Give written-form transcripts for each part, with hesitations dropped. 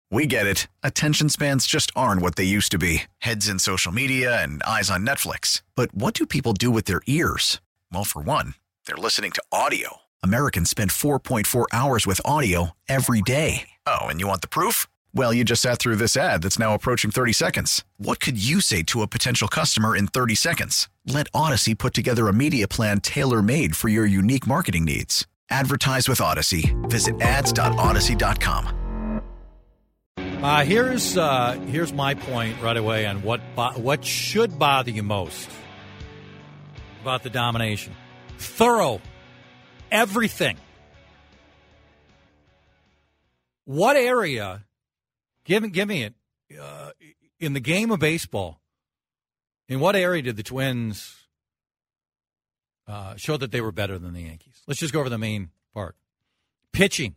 We get it. Attention spans just aren't what they used to be. Heads in social media and eyes on Netflix. But what do people do with their ears? Well, for one, they're listening to audio. Americans spend 4.4 hours with audio every day. Oh, and you want the proof? Well, you just sat through this ad that's now approaching 30 seconds. What could you say to a potential customer in 30 seconds? Let Odyssey put together a media plan tailor-made for your unique marketing needs. Advertise with Odyssey. Visit ads.odyssey.com. Here's my point right away on what should bother you most about the domination. Thorough. Everything. What area, give me it, in the game of baseball, in what area did the Twins show that they were better than the Yankees? Let's just go over the main part. Pitching.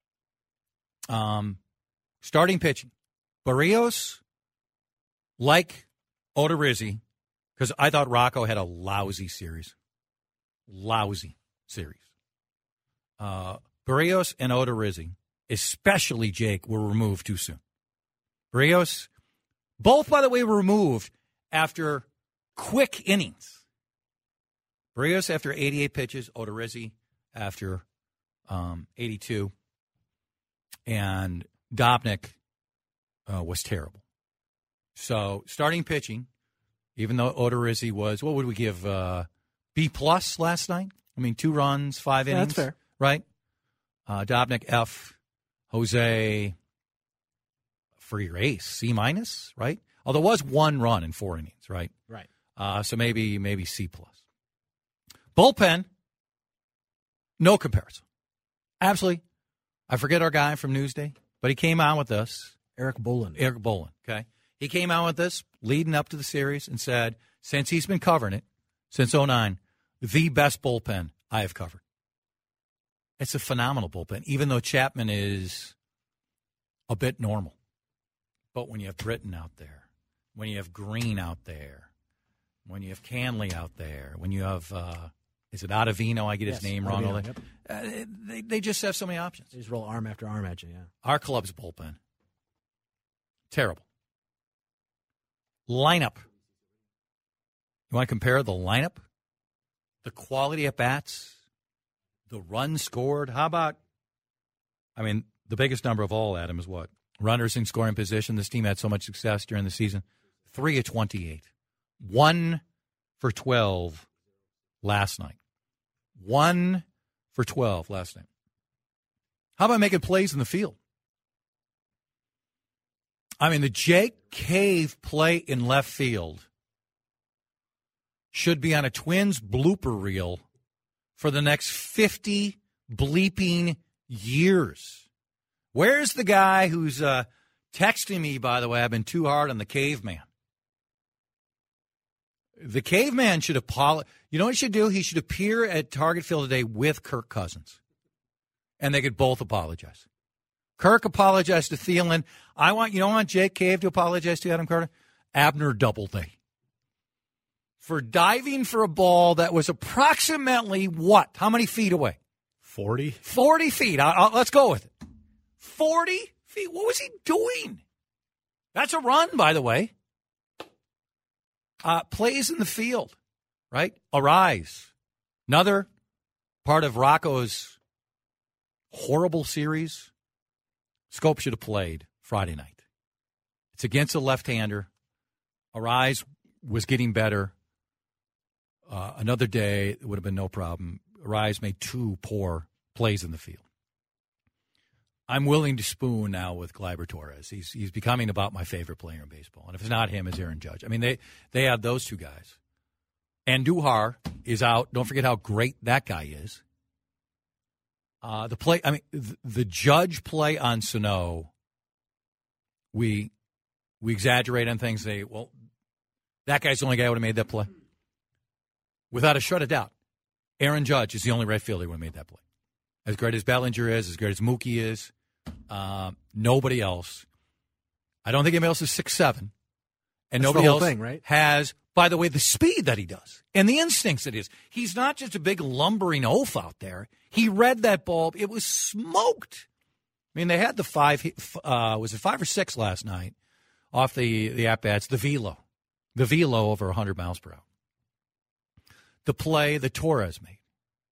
Starting pitching. Barrios, like Odorizzi, because I thought Rocco had a lousy series. Barrios and Odorizzi, especially Jake, were removed too soon. Barrios, both, by the way, were removed after quick innings. Barrios after 88 pitches, Odorizzi after 82. And Dobnik was terrible. So starting pitching, even though Odorizzi was, what would we give, B+ last night? I mean, 2 runs, 5 innings. That's fair. Right? Dobnik, F. Jose, for your ace, C-, right? Although there was 1 run in 4 innings, right? Right. So maybe C+. Bullpen, no comparison. Absolutely. I forget our guy from Newsday, but he came on with us. Eric Bolin, okay? He came out with this leading up to the series and said, since he's been covering it, since 2009, the best bullpen I have covered. It's a phenomenal bullpen, even though Chapman is a bit normal. But when you have Britton out there, when you have Green out there, when you have Canley out there, when you have, is it Ottavino? I get his name wrong. Ottavino, yep. They just have so many options. They just roll arm after arm at you, yeah. Our club's bullpen. Terrible. Lineup. You want to compare the lineup? The quality at bats? The runs scored? How about, the biggest number of all, Adam, is what? Runners in scoring position. This team had so much success during the season. 3 of 28. 1 for 12 last night. 1 for 12 last night. How about making plays in the field? The Jake Cave play in left field should be on a Twins blooper reel for the next 50 bleeping years. Where's the guy who's texting me, by the way, I've been too hard on the caveman. The caveman should apologize. You know what he should do? He should appear at Target Field today with Kirk Cousins. And they could both apologize. Kirk apologized to Thielen. I want Jake Cave to apologize to Adam Carter? Abner Doubleday. For diving for a ball that was approximately what? How many feet away? 40. 40 feet. Let's go with it. 40 feet. What was he doing? That's a run, by the way. Plays in the field, right? Arise. Another part of Rocco's horrible series. Scope should have played Friday night. It's against a left-hander. Arise was getting better. Another day, it would have been no problem. Arise made 2 poor plays in the field. I'm willing to spoon now with Gleyber Torres. He's becoming about my favorite player in baseball. And if it's not him, it's Aaron Judge. They have those 2 guys. Andujar is out. Don't forget how great that guy is. The Judge play on Sano, we exaggerate on things. Say, well, that guy's the only guy who would have made that play. Without a shred of doubt, Aaron Judge is the only right fielder who would have made that play. As great as Bellinger is, as great as Mookie is, nobody else. I don't think anybody else is 6'7", and nobody else has, by the way, the speed that he does and the instincts that he has. He's not just a big lumbering oaf out there. He read that ball. It was smoked. mean, they had the was it 5 or 6 last night off the at-bats, the velo over 100 miles per hour. The play that Torres made.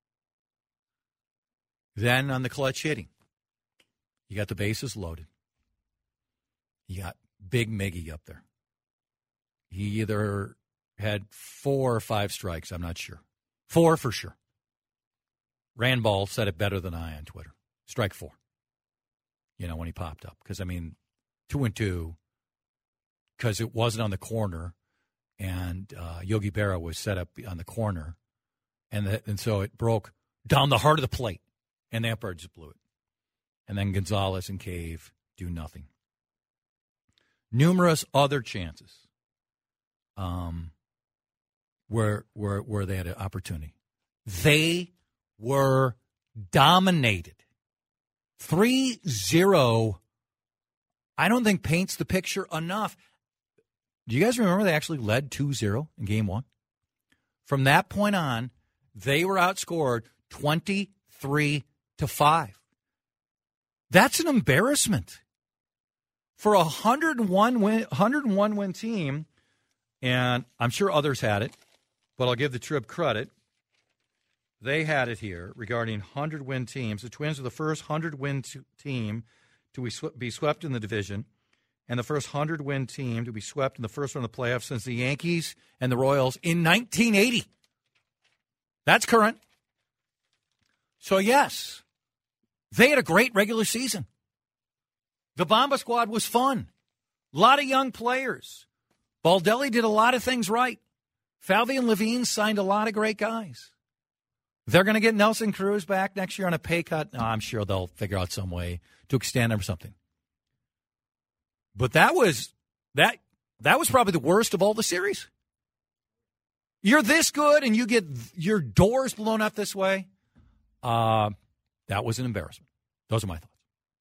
Then on the clutch hitting, you got the bases loaded. You got Big Miggy up there. He either had 4 or 5 strikes, I'm not sure. 4 for sure. Randball said it better than I on Twitter. Strike 4. When he popped up. Because, 2-2, because it wasn't on the corner, and Yogi Berra was set up on the corner, and so it broke down the heart of the plate, and the umpire just blew it. And then Gonzalez and Cave do nothing. Numerous other chances where they had an opportunity. They were dominated. 3-0, I don't think paints the picture enough. Do you guys remember they actually led 2-0 in Game 1? From that point on, they were outscored 23-5. That's an embarrassment. For a 101 win team, and I'm sure others had it, but I'll give the Trib credit. They had it here regarding 100-win teams. The Twins were the first 100-win team to be swept in the division, and the first 100-win team to be swept in the first round of the playoffs since the Yankees and the Royals in 1980. That's current. So, yes, they had a great regular season. The Bomba squad was fun. A lot of young players. Baldelli did a lot of things right. Falvey and Levine signed a lot of great guys. They're going to get Nelson Cruz back next year on a pay cut. No, I'm sure they'll figure out some way to extend him or something. But that was probably the worst of all the series. You're this good and you get your doors blown up this way. That was an embarrassment. Those are my thoughts.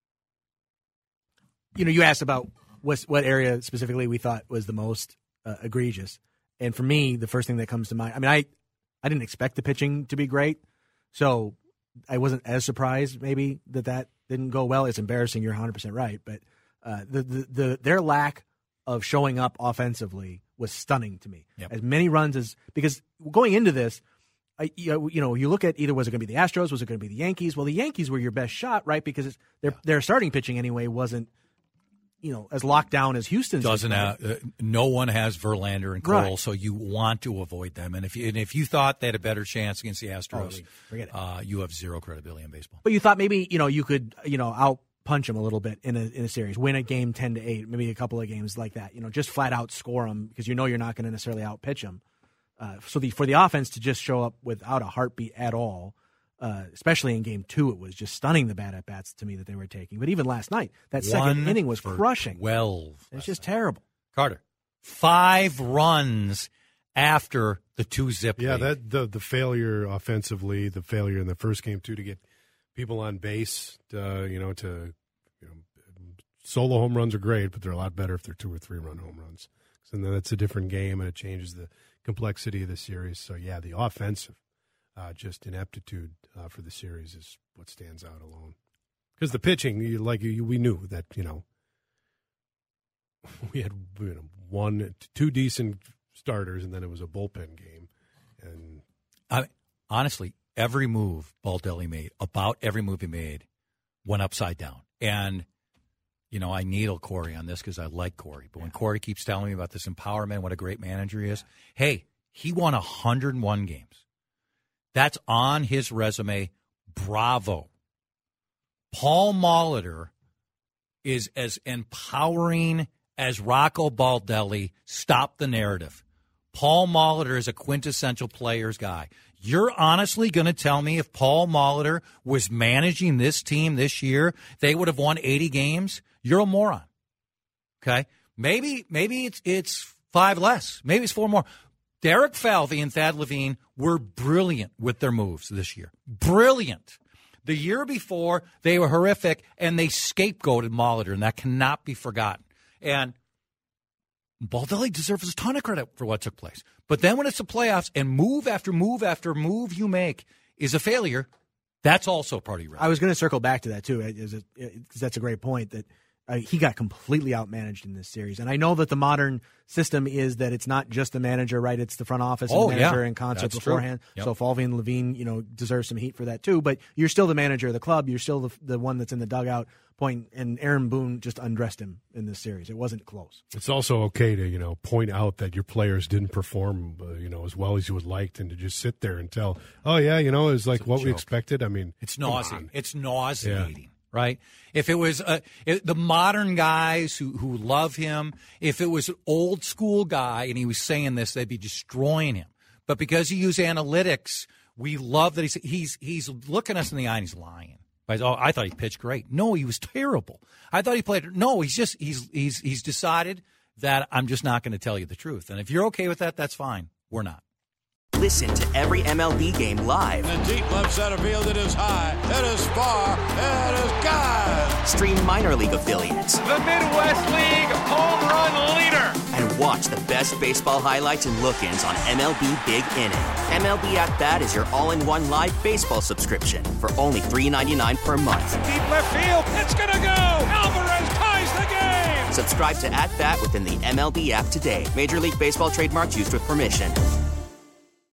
You asked about what area specifically we thought was the most egregious. And for me, the first thing that comes to mind, I didn't expect the pitching to be great, so I wasn't as surprised maybe that didn't go well. It's embarrassing. You're 100% right, but their lack of showing up offensively was stunning to me. Yep. As many runs because going into this, you look at either was it going to be the Astros, was it going to be the Yankees? Well, the Yankees were your best shot, right? Because their starting pitching anyway wasn't as locked down as Houston's. No one has Verlander and Cole, right. So you want to avoid them. And if you thought they had a better chance against the Astros, forget it. You have zero credibility in baseball. But you thought maybe you could out punch them a little bit in a series, win a game 10-8, maybe a couple of games like that. Just flat out score them because you're not going to necessarily out pitch them. For the offense to just show up without a heartbeat at all. Especially in Game 2, it was just stunning the bad at-bats to me that they were taking. But even last night, that second inning was crushing. 12. It's just terrible. Carter, 5 runs after the 2-zip lead. Yeah, the failure offensively, the failure in the first game, too, to get people on base, solo home runs are great, but they're a lot better if they're 2 or 3 run home runs. So then that's a different game, and it changes the complexity of the series. So, yeah, the offensive. Just ineptitude for the series is what stands out alone. Because the pitching, we knew that we had 2 decent starters, and then it was a bullpen game. And honestly, every move Baldelli made, about every move he made, went upside down. And I needle Corey on this because I like Corey. But when Corey keeps telling me about this empowerment, what a great manager he is, hey, he won 101 games. That's on his resume. Bravo. Paul Molitor is as empowering as Rocco Baldelli. Stop the narrative. Paul Molitor is a quintessential player's guy. You're honestly going to tell me if Paul Molitor was managing this team this year, they would have won 80 games? You're a moron. Okay? Maybe it's 5 less. Maybe it's 4 more. Derek Falvey and Thad Levine were brilliant with their moves this year. Brilliant. The year before, they were horrific, and they scapegoated Molitor, and that cannot be forgotten. And Baldelli deserves a ton of credit for what took place. But then when it's the playoffs and move after move after move you make is a failure, That's also part of your. I was going to circle back to that too, because that's a great point. That he got completely outmanaged in this series, and I know that the modern system is that it's not just the manager, right? It's the front office and the manager in concert beforehand. Yep. So Falvey and Levine, deserve some heat for that too. But you're still the manager of the club. You're still the one that's in the dugout. And Aaron Boone just undressed him in this series. It wasn't close. It's also okay to point out that your players didn't perform as well as you would like, and to just sit there and tell, oh yeah, it was like what we expected. I mean, it's nauseating. It's nauseating, right? If it was the modern guys who love him, if it was an old school guy and he was saying this, they'd be destroying him. But because he used analytics, we love that he's looking us in the eye and he's lying. I thought he pitched great. No, he was terrible. I thought he played. No, he's decided that I'm just not going to tell you the truth. And if you're okay with that, that's fine. We're not. Listen to every MLB game live. In the deep left center field, it is high, it is far, it is gone. Stream minor league affiliates. The Midwest League home run leader. And watch the best baseball highlights and look-ins on MLB Big Inning. MLB At Bat is your all-in-one live baseball subscription for only $3.99 per month. Deep left field, it's gonna go. Alvarez ties the game. Subscribe to At Bat within the MLB app today. Major League Baseball trademarks used with permission.